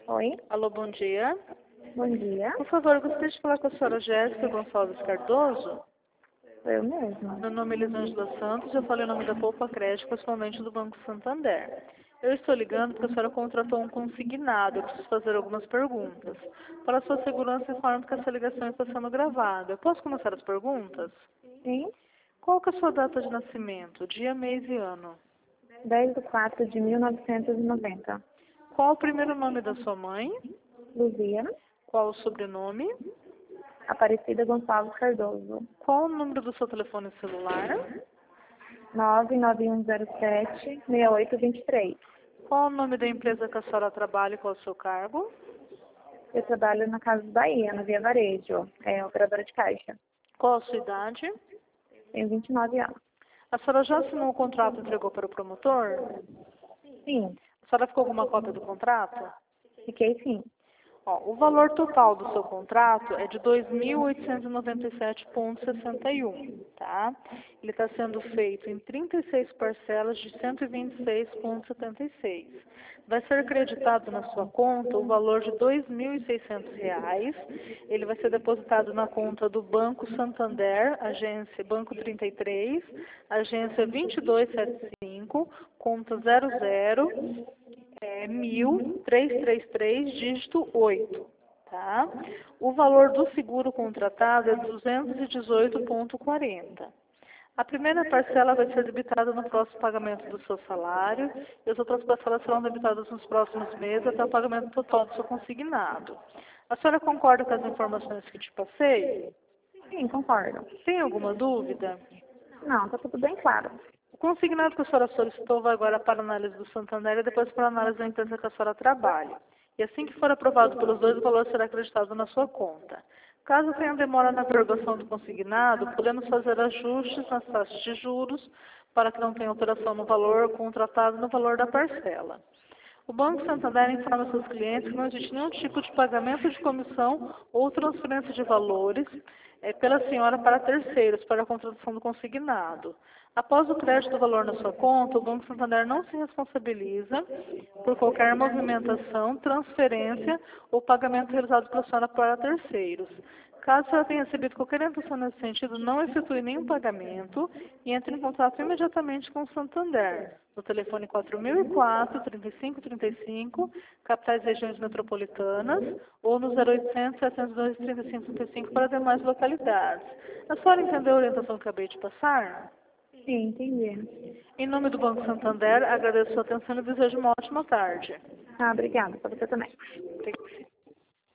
Oi, Alô, bom dia. bom dia. Por favor, eu gostaria de falar com a senhora Jéssica Gonçalves Cardoso. Sou eu mesma. Meu nome é Elisângela Santos, eu falo em nome da Poupa Crédito, principalmente do Banco Santander. Eu estou ligando porque a senhora contratou um consignado, eu preciso fazer algumas perguntas. Para a sua segurança, informo que essa ligação está sendo gravada. Eu posso começar as perguntas? Sim, Qual que é a sua data de nascimento? Dia, mês e ano? 10/4/1990. Qual o primeiro nome da sua mãe? Luzia, Qual o sobrenome? Aparecida Gonçalves Cardoso. Qual o número do seu telefone celular? 99107-6823. Qual o nome da empresa que a senhora trabalha e qual é o seu cargo? Eu trabalho na Casa Bahia, na Via Varejo. É operadora de caixa. Qual a sua idade? Tenho 29 anos. A senhora já assinou o contrato e entregou para o promotor? Sim, A senhora ficou com uma cópia do contrato? fiquei sim. Ó, o valor total do seu contrato é de 2.897,61, tá? Ele está sendo feito em 36 parcelas de 126,76. Vai ser creditado na sua conta o valor de R$ 2.600. Ele vai ser depositado na conta do Banco Santander, agência Banco 33, agência 2275, conta 100333, dígito 8, tá? O valor do seguro contratado é 218,40. A primeira parcela vai ser debitada no próximo pagamento do seu salário e as outras parcelas serão debitadas nos próximos meses até o pagamento total do seu consignado. A senhora concorda com as informações que te passei? Sim, concordo. Tem alguma dúvida? Não, tá tudo bem claro. O consignado que a senhora solicitou vai agora para a análise do Santander e depois para a análise da empresa que a senhora trabalha. E assim que for aprovado pelos dois, o valor será acreditado na sua conta. Caso tenha demora na prorrogação do consignado, podemos fazer ajustes nas taxas de juros para que não tenha alteração no valor contratado e no valor da parcela. O Banco Santander informa seus clientes que não existe nenhum tipo de pagamento de comissão ou transferência de valores pela senhora para terceiros para a contratação do consignado. Após o crédito do valor na sua conta, o Banco Santander não se responsabiliza por qualquer movimentação, transferência ou pagamento realizado pela senhora para terceiros. Caso a senhora tenha recebido qualquer intenção nesse sentido, não efetue nenhum pagamento e entre em contato imediatamente com o Santander, no telefone 4004-3535, capitais e regiões metropolitanas, ou no 0800-702-3535 para demais localidades. A senhora entendeu a orientação que acabei de passar? Sim, entendi. Em nome do Banco Santander, agradeço a sua atenção e desejo uma ótima tarde. Ah, obrigada. Para você também.